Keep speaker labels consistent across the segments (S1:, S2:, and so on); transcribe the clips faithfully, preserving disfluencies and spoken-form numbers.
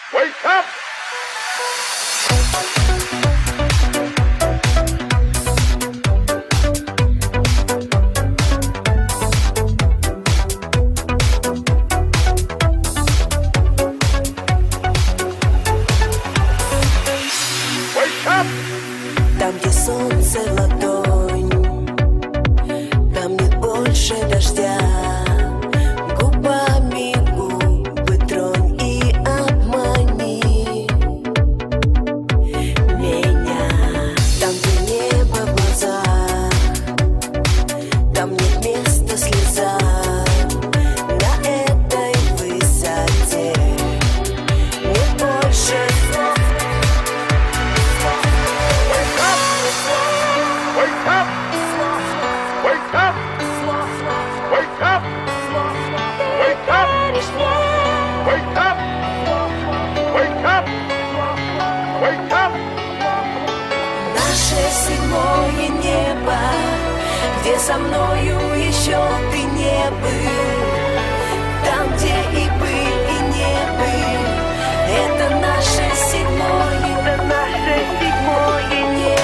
S1: Wake up!
S2: Там, где солнце ладонь, там нет больше дождя. Губами губы тронь и обмани меня. Там, где небо в глазах, там нет места слезам. На этой высоте нет больше слов.
S1: Wake up! Wake up! Wake up! Wake up! Wake up! Wake up! Wake up!
S2: Наше седьмое небо, где со мною еще ты не был. Там, где и был, и не был. Это наше седьмое, это наше седьмое небо.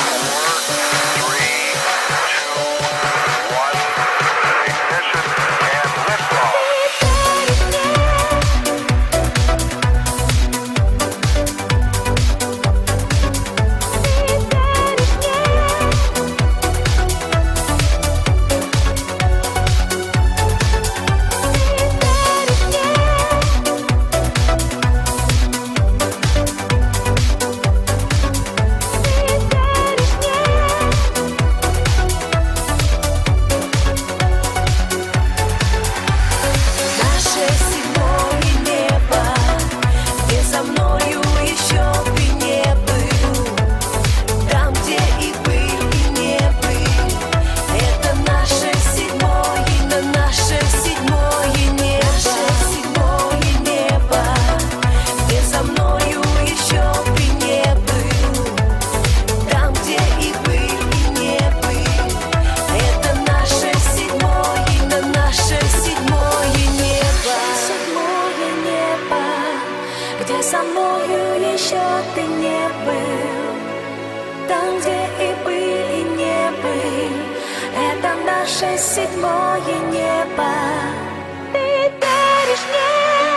S2: Где со мною еще ты не был, там, где и был, и не был, это наше седьмое небо. Ты веришь мне?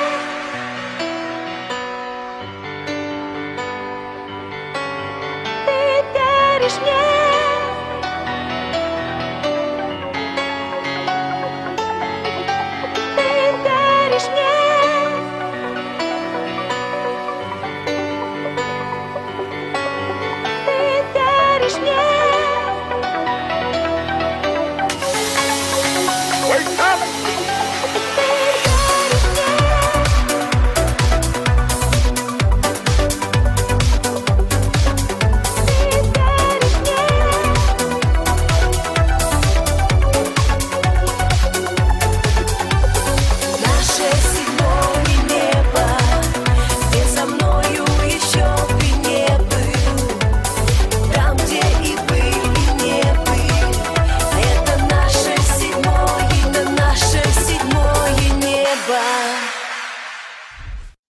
S2: Ты веришь мне? Ты веришь мне?
S1: Wake up!